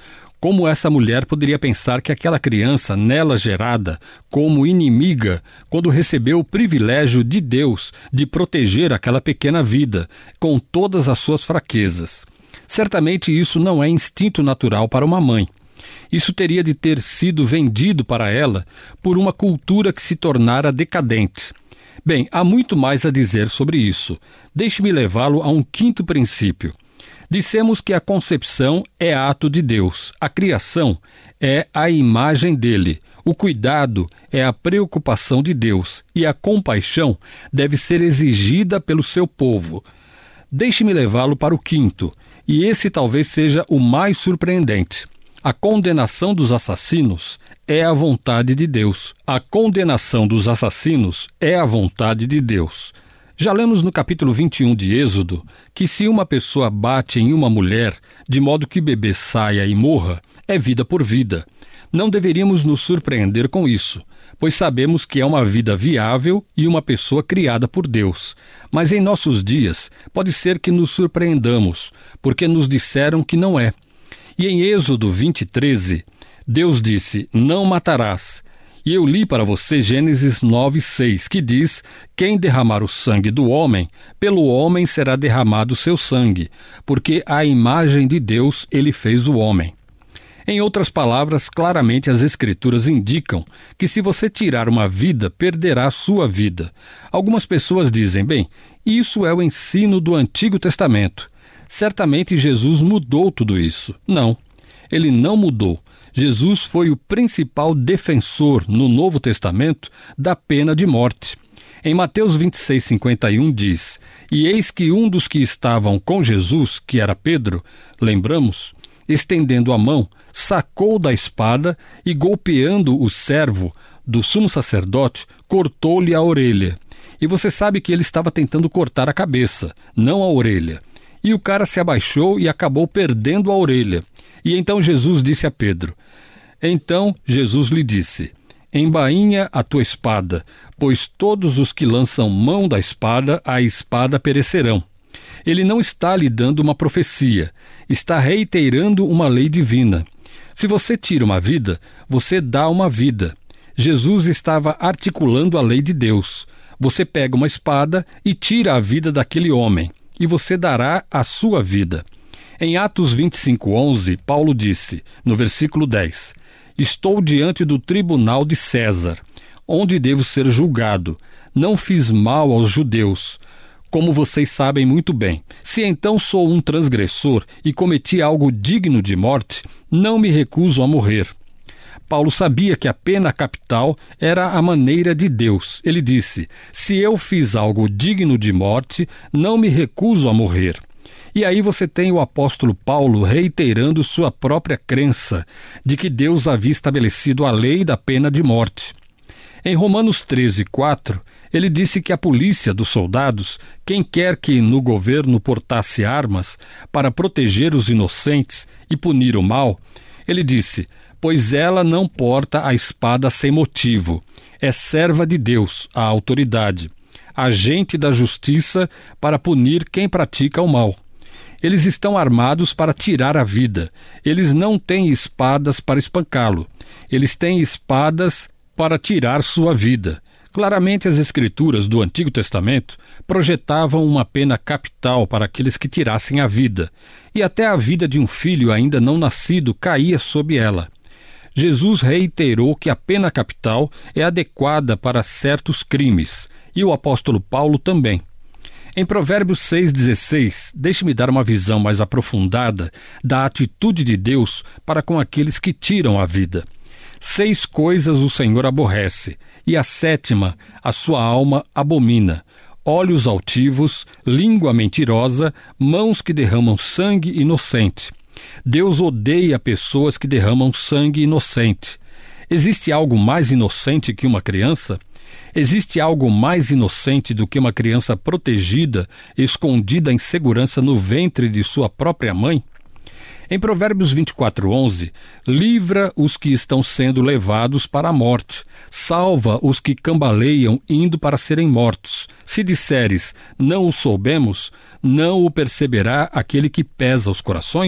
Como essa mulher poderia pensar que aquela criança, nela gerada como inimiga, quando recebeu o privilégio de Deus de proteger aquela pequena vida, com todas as suas fraquezas? Certamente isso não é instinto natural para uma mãe. Isso teria de ter sido vendido para ela por uma cultura que se tornara decadente. Bem, há muito mais a dizer sobre isso. Deixe-me levá-lo a um quinto princípio. Dissemos que a concepção é ato de Deus, a criação é a imagem dele, o cuidado é a preocupação de Deus e a compaixão deve ser exigida pelo seu povo. Deixe-me levá-lo para o quinto, e esse talvez seja o mais surpreendente. A condenação dos assassinos é a vontade de Deus. A condenação dos assassinos é a vontade de Deus. Já lemos no capítulo vinte e um de Êxodo que se uma pessoa bate em uma mulher, de modo que o bebê saia e morra, é vida por vida. Não deveríamos nos surpreender com isso, pois sabemos que é uma vida viável e uma pessoa criada por Deus. Mas em nossos dias, pode ser que nos surpreendamos, porque nos disseram que não é. E em Êxodo vinte, treze, Deus disse, não matarás. E eu li para você Gênesis nove, seis, que diz, quem derramar o sangue do homem, pelo homem será derramado o seu sangue, porque à imagem de Deus ele fez o homem. Em outras palavras, claramente as Escrituras indicam que se você tirar uma vida, perderá a sua vida. Algumas pessoas dizem, bem, isso é o ensino do Antigo Testamento. Certamente Jesus mudou tudo isso. Não, ele não mudou. Jesus foi o principal defensor no Novo Testamento da pena de morte. Em Mateus vinte e seis, cinquenta e um diz, e eis que um dos que estavam com Jesus, que era Pedro, lembramos, estendendo a mão, sacou da espada e golpeando o servo do sumo sacerdote, cortou-lhe a orelha. E você sabe que ele estava tentando cortar a cabeça, não a orelha. E o cara se abaixou e acabou perdendo a orelha. E então Jesus disse a Pedro, então Jesus lhe disse, embainha a tua espada, pois todos os que lançam mão da espada, a espada perecerão. Ele não está lhe dando uma profecia, está reiterando uma lei divina. Se você tira uma vida, você dá uma vida. Jesus estava articulando a lei de Deus. Você pega uma espada e tira a vida daquele homem, e você dará a sua vida. Em Atos vinte e cinco, onze, Paulo disse, no versículo dez, estou diante do tribunal de César, onde devo ser julgado. Não fiz mal aos judeus, como vocês sabem muito bem. Se então sou um transgressor e cometi algo digno de morte, não me recuso a morrer. Paulo sabia que a pena capital era a maneira de Deus. Ele disse, se eu fiz algo digno de morte, não me recuso a morrer. E aí você tem o apóstolo Paulo reiterando sua própria crença de que Deus havia estabelecido a lei da pena de morte. Em Romanos treze, quatro, ele disse que a polícia dos soldados, quem quer que no governo portasse armas para proteger os inocentes e punir o mal, ele disse, pois ela não porta a espada sem motivo, é serva de Deus, a autoridade, agente da justiça para punir quem pratica o mal. Eles estão armados para tirar a vida. Eles não têm espadas para espancá-lo. Eles têm espadas para tirar sua vida. Claramente as Escrituras do Antigo Testamento projetavam uma pena capital para aqueles que tirassem a vida, e até a vida de um filho ainda não nascido caía sob ela. Jesus reiterou que a pena capital é adequada para certos crimes, e o apóstolo Paulo também. Em Provérbios seis, dezesseis, deixe-me dar uma visão mais aprofundada da atitude de Deus para com aqueles que tiram a vida. Seis coisas o Senhor aborrece, e a sétima a sua alma abomina: olhos altivos, língua mentirosa, mãos que derramam sangue inocente. Deus odeia pessoas que derramam sangue inocente. Existe algo mais inocente que uma criança? Existe algo mais inocente do que uma criança protegida, escondida em segurança no ventre de sua própria mãe? Em Provérbios vinte e quatro, onze, livra os que estão sendo levados para a morte, salva os que cambaleiam indo para serem mortos. Se disseres, não o soubemos, não o perceberá aquele que pesa os corações?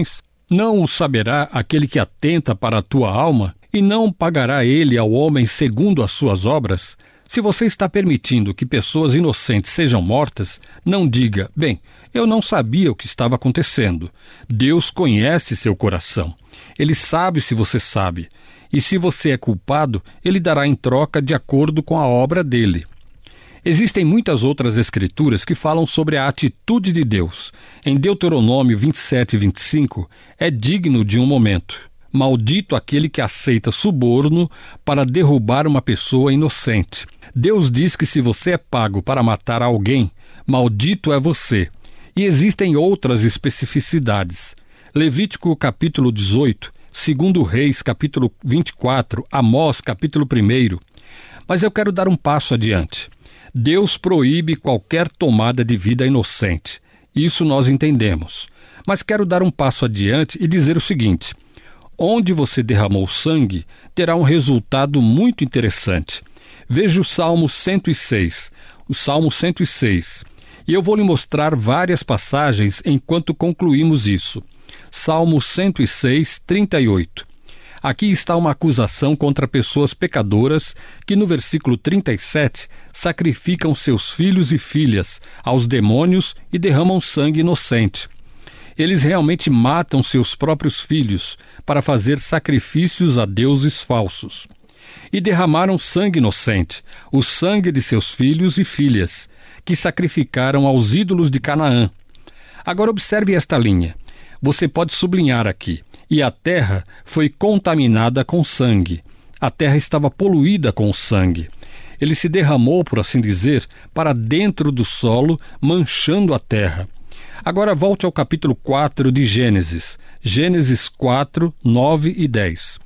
Não o saberá aquele que atenta para a tua alma? E não pagará ele ao homem segundo as suas obras? Se você está permitindo que pessoas inocentes sejam mortas, não diga, bem, eu não sabia o que estava acontecendo. Deus conhece seu coração. Ele sabe se você sabe. E se você é culpado, ele dará em troca de acordo com a obra dele. Existem muitas outras escrituras que falam sobre a atitude de Deus. Em Deuteronômio vinte e sete, vinte e cinco, é digno de um momento. Maldito aquele que aceita suborno para derrubar uma pessoa inocente. Deus diz que se você é pago para matar alguém, maldito é você. E existem outras especificidades. Levítico capítulo dezoito, segundo Reis capítulo vinte e quatro, Amós capítulo um. Mas eu quero dar um passo adiante. Deus proíbe qualquer tomada de vida inocente. Isso nós entendemos. Mas quero dar um passo adiante e dizer o seguinte: onde você derramou sangue, terá um resultado muito interessante. Veja o Salmo cento e seis. O Salmo cento e seis. E eu vou lhe mostrar várias passagens enquanto concluímos isso. Salmo cento e seis, trinta e oito. Aqui está uma acusação contra pessoas pecadoras que, no versículo trinta e sete, sacrificam seus filhos e filhas aos demônios e derramam sangue inocente. Eles realmente matam seus próprios filhos para fazer sacrifícios a deuses falsos. E derramaram sangue inocente, o sangue de seus filhos e filhas, que sacrificaram aos ídolos de Canaã. Agora observe esta linha. Você pode sublinhar aqui. E a terra foi contaminada com sangue. A terra estava poluída com o sangue. Ele se derramou, por assim dizer, para dentro do solo, manchando a terra. Agora volte ao capítulo quatro de Gênesis. Gênesis quatro, nove e dez.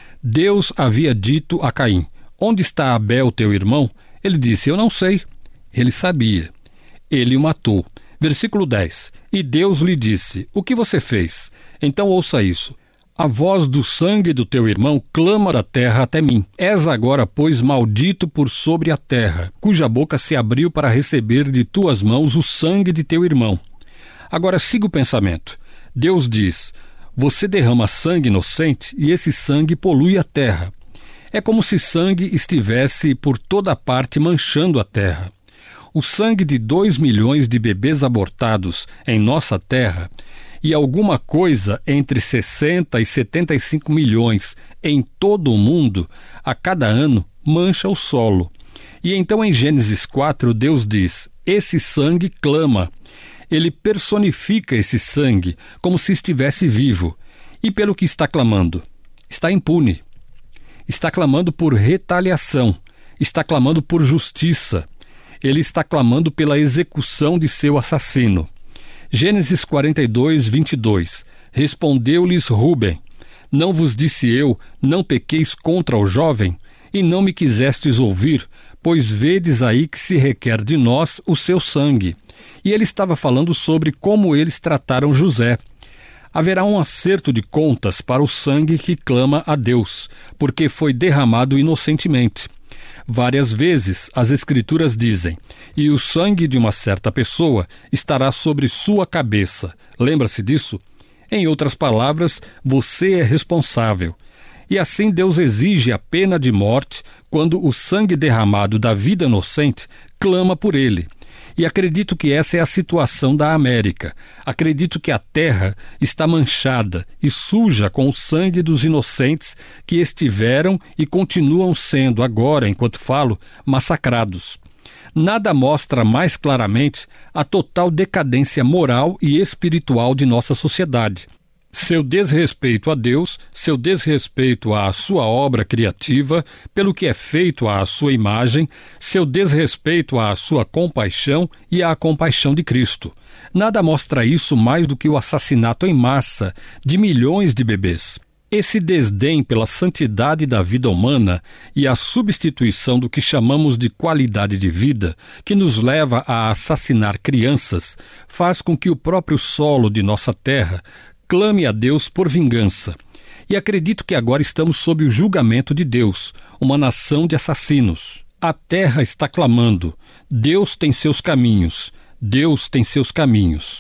Deus havia dito a Caim: onde está Abel, teu irmão? Ele disse: eu não sei. Ele sabia. Ele o matou. Versículo dez. E Deus lhe disse: o que você fez? Então ouça isso. A voz do sangue do teu irmão clama da terra até mim. És agora, pois, maldito por sobre a terra, cuja boca se abriu para receber de tuas mãos o sangue de teu irmão. Agora siga o pensamento. Deus diz: você derrama sangue inocente e esse sangue polui a terra. É como se sangue estivesse por toda parte manchando a terra. O sangue de dois milhões de bebês abortados em nossa terra e alguma coisa entre sessenta e setenta e cinco milhões em todo o mundo, a cada ano, mancha o solo. E então em Gênesis quatro, Deus diz: esse sangue clama. Ele personifica esse sangue como se estivesse vivo. E pelo que está clamando? Está impune. Está clamando por retaliação. Está clamando por justiça. Ele está clamando pela execução de seu assassino. Gênesis quarenta e dois, vinte e dois. Respondeu-lhes Rúben: não vos disse eu, não pequeis contra o jovem? E não me quisestes ouvir, pois vedes aí que se requer de nós o seu sangue. E ele estava falando sobre como eles trataram José. Haverá um acerto de contas para o sangue que clama a Deus, porque foi derramado inocentemente. Várias vezes as Escrituras dizem: e o sangue de uma certa pessoa estará sobre sua cabeça. Lembra-se disso? Em outras palavras, você é responsável. E assim Deus exige a pena de morte quando o sangue derramado da vida inocente clama por ele. E acredito que essa é a situação da América. Acredito que a terra está manchada e suja com o sangue dos inocentes que estiveram e continuam sendo, agora, enquanto falo, massacrados. Nada mostra mais claramente a total decadência moral e espiritual de nossa sociedade. Seu desrespeito a Deus, seu desrespeito à sua obra criativa, pelo que é feito à sua imagem, seu desrespeito à sua compaixão e à compaixão de Cristo. Nada mostra isso mais do que o assassinato em massa de milhões de bebês. Esse desdém pela santidade da vida humana e a substituição do que chamamos de qualidade de vida, que nos leva a assassinar crianças, faz com que o próprio solo de nossa terra clame a Deus por vingança. E acredito que agora estamos sob o julgamento de Deus, uma nação de assassinos. A terra está clamando: Deus tem seus caminhos, Deus tem seus caminhos.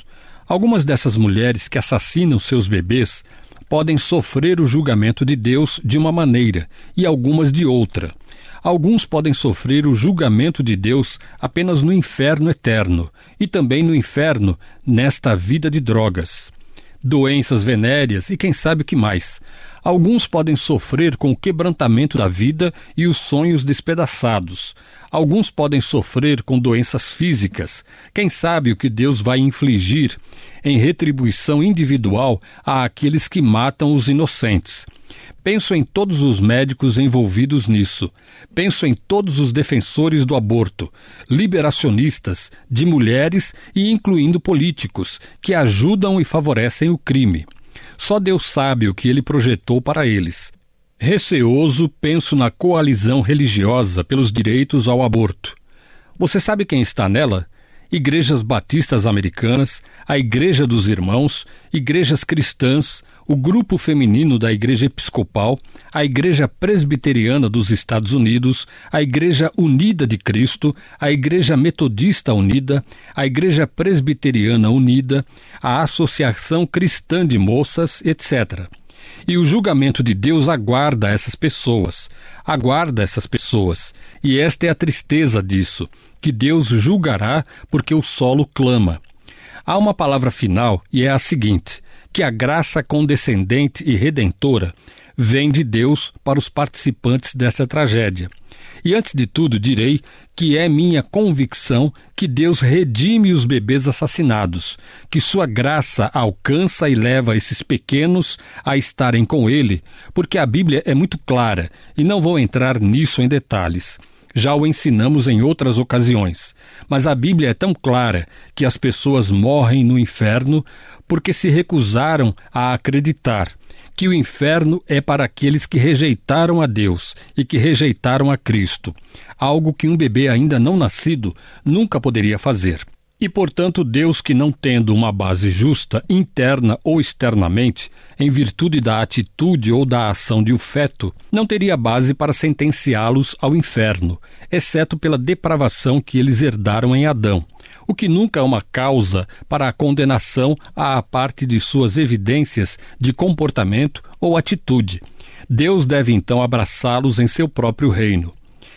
Algumas dessas mulheres que assassinam seus bebês podem sofrer o julgamento de Deus de uma maneira e algumas de outra. Alguns podem sofrer o julgamento de Deus apenas no inferno eterno e também no inferno nesta vida de drogas, doenças venéreas e quem sabe o que mais. Alguns podem sofrer com o quebrantamento da vida e os sonhos despedaçados. Alguns podem sofrer com doenças físicas. Quem sabe o que Deus vai infligir em retribuição individual àqueles que matam os inocentes. Penso em todos os médicos envolvidos nisso. Penso em todos os defensores do aborto, liberacionistas, de mulheres e incluindo políticos, que ajudam e favorecem o crime. Só Deus sabe o que ele projetou para eles. Receoso, penso na coalizão religiosa pelos direitos ao aborto. Você sabe quem está nela? Igrejas batistas americanas, a Igreja dos Irmãos, igrejas cristãs, o grupo feminino da Igreja Episcopal, a Igreja Presbiteriana dos Estados Unidos, a Igreja Unida de Cristo, a Igreja Metodista Unida, a Igreja Presbiteriana Unida, a Associação Cristã de Moças, etcétera. E o julgamento de Deus aguarda essas pessoas, aguarda essas pessoas, e esta é a tristeza disso, que Deus julgará porque o solo clama. Há uma palavra final e é a seguinte, que a graça condescendente e redentora vem de Deus para os participantes dessa tragédia. E antes de tudo direi que é minha convicção que Deus redime os bebês assassinados, que sua graça alcança e leva esses pequenos a estarem com ele, porque a Bíblia é muito clara e não vou entrar nisso em detalhes. Já o ensinamos em outras ocasiões, mas a Bíblia é tão clara que as pessoas morrem no inferno porque se recusaram a acreditar que o inferno é para aqueles que rejeitaram a Deus e que rejeitaram a Cristo, algo que um bebê ainda não nascido nunca poderia fazer. E, portanto, Deus, que não tendo uma base justa, interna ou externamente, em virtude da atitude ou da ação de um feto, não teria base para sentenciá-los ao inferno, exceto pela depravação que eles herdaram em Adão, o que nunca é uma causa para a condenação à parte de suas evidências de comportamento ou atitude. Deus deve então abraçá-los em seu próprio reino.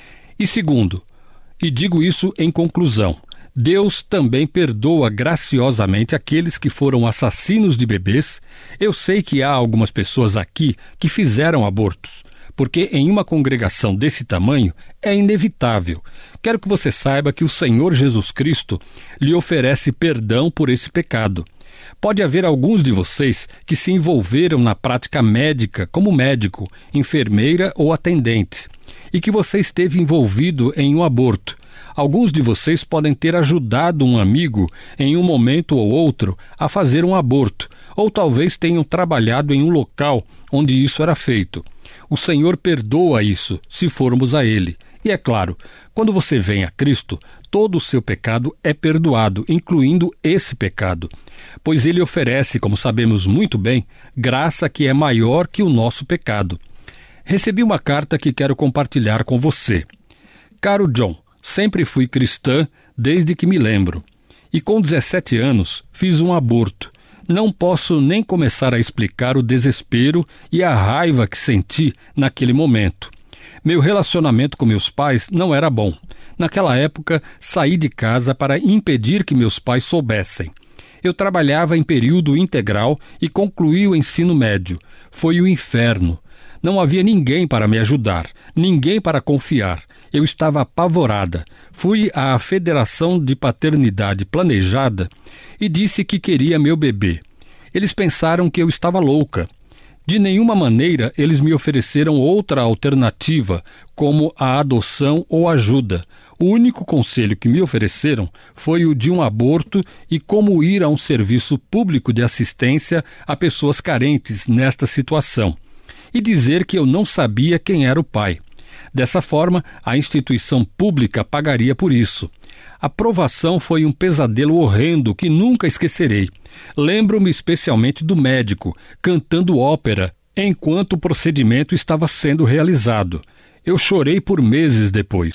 E segundo, e digo isso em conclusão, Deus também perdoa graciosamente aqueles que foram assassinos de bebês. Eu sei que há algumas pessoas aqui que fizeram abortos, porque em uma congregação desse tamanho é inevitável. Quero que você saiba que o Senhor Jesus Cristo lhe oferece perdão por esse pecado. Pode haver alguns de vocês que se envolveram na prática médica como médico, enfermeira ou atendente, e que você esteve envolvido em um aborto. Alguns de vocês podem ter ajudado um amigo em um momento ou outro a fazer um aborto, ou talvez tenham trabalhado em um local onde isso era feito. O Senhor perdoa isso, se formos a Ele. E é claro, quando você vem a Cristo, todo o seu pecado é perdoado, incluindo esse pecado, pois Ele oferece, como sabemos muito bem, graça que é maior que o nosso pecado. Recebi uma carta que quero compartilhar com você. Caro John, sempre fui cristã desde que me lembro. E com dezessete anos fiz um aborto. Não posso nem começar a explicar o desespero e a raiva que senti naquele momento. Meu relacionamento com meus pais não era bom. Naquela época, saí de casa para impedir que meus pais soubessem. Eu trabalhava em período integral e concluí o ensino médio. Foi o inferno. Não havia ninguém para me ajudar, ninguém para confiar. Eu estava apavorada. Fui à Federação de Paternidade Planejada e disse que queria meu bebê. Eles pensaram que eu estava louca. De nenhuma maneira eles me ofereceram outra alternativa, como a adoção ou ajuda. O único conselho que me ofereceram foi o de um aborto e como ir a um serviço público de assistência a pessoas carentes nesta situação. E dizer que eu não sabia quem era o pai. Dessa forma, a instituição pública pagaria por isso. A provação foi um pesadelo horrendo que nunca esquecerei. Lembro-me especialmente do médico, cantando ópera, enquanto o procedimento estava sendo realizado. Eu chorei por meses depois.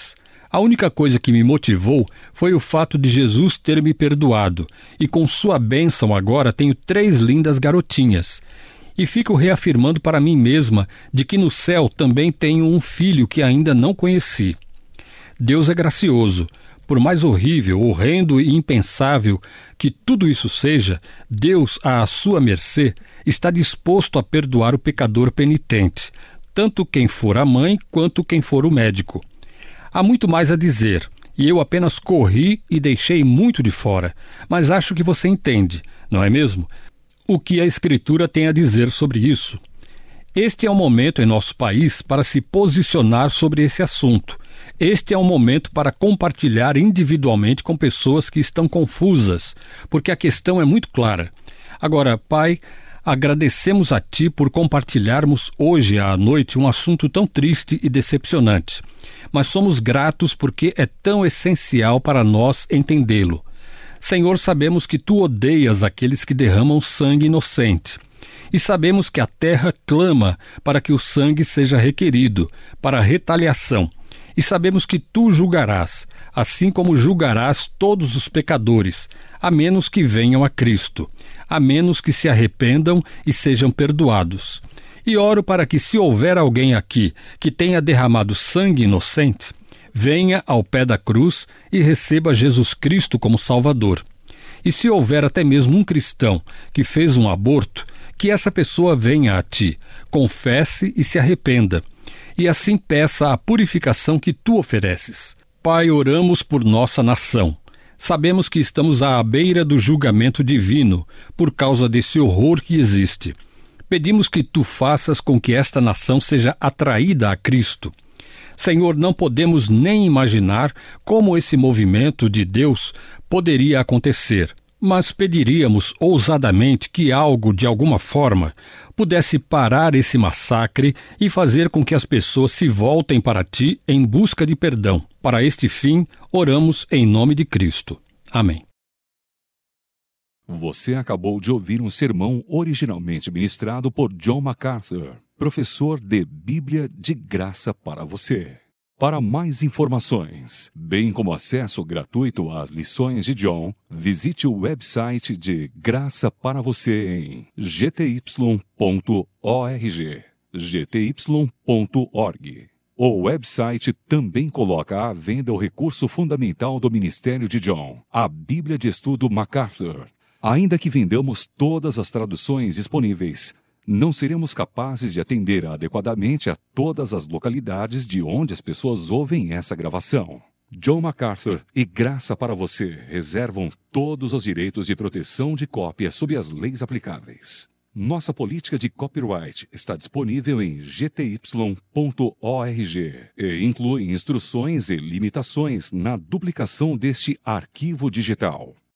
A única coisa que me motivou foi o fato de Jesus ter me perdoado, e com sua bênção agora tenho três lindas garotinhas. E fico reafirmando para mim mesma de que no céu também tenho um filho que ainda não conheci. Deus é gracioso. Por mais horrível, horrendo e impensável que tudo isso seja, Deus, à sua mercê, está disposto a perdoar o pecador penitente, tanto quem for a mãe quanto quem for o médico. Há muito mais a dizer, e eu apenas corri e deixei muito de fora, mas acho que você entende, não é mesmo? O que a Escritura tem a dizer sobre isso. Este é o momento em nosso país para se posicionar sobre esse assunto. Este é o momento para compartilhar individualmente com pessoas que estão confusas, porque a questão é muito clara. Agora, Pai, agradecemos a Ti por compartilharmos hoje à noite um assunto tão triste e decepcionante. Mas somos gratos porque é tão essencial para nós entendê-lo. Senhor, sabemos que Tu odeias aqueles que derramam sangue inocente. E sabemos que a terra clama para que o sangue seja requerido, para a retaliação. E sabemos que Tu julgarás, assim como julgarás todos os pecadores, a menos que venham a Cristo, a menos que se arrependam e sejam perdoados. E oro para que, se houver alguém aqui que tenha derramado sangue inocente, venha ao pé da cruz e receba Jesus Cristo como Salvador. E se houver até mesmo um cristão que fez um aborto, que essa pessoa venha a Ti, confesse e se arrependa, e assim peça a purificação que Tu ofereces. Pai, oramos por nossa nação. Sabemos que estamos à beira do julgamento divino por causa desse horror que existe. Pedimos que Tu faças com que esta nação seja atraída a Cristo. Senhor, não podemos nem imaginar como esse movimento de Deus poderia acontecer, mas pediríamos ousadamente que algo, de alguma forma, pudesse parar esse massacre e fazer com que as pessoas se voltem para Ti em busca de perdão. Para este fim, oramos em nome de Cristo. Amém. Você acabou de ouvir um sermão originalmente ministrado por John MacArthur, professor de Bíblia de Graça para você. Para mais informações, bem como acesso gratuito às lições de John, visite o website de Graça para você em g t y ponto org, g t y ponto org. O website também coloca à venda o recurso fundamental do ministério de John, a Bíblia de Estudo MacArthur. Ainda que vendamos todas as traduções disponíveis, não seremos capazes de atender adequadamente a todas as localidades de onde as pessoas ouvem essa gravação. John MacArthur e Graça para Você reservam todos os direitos de proteção de cópia sob as leis aplicáveis. Nossa política de copyright está disponível em g t y ponto org e inclui instruções e limitações na duplicação deste arquivo digital.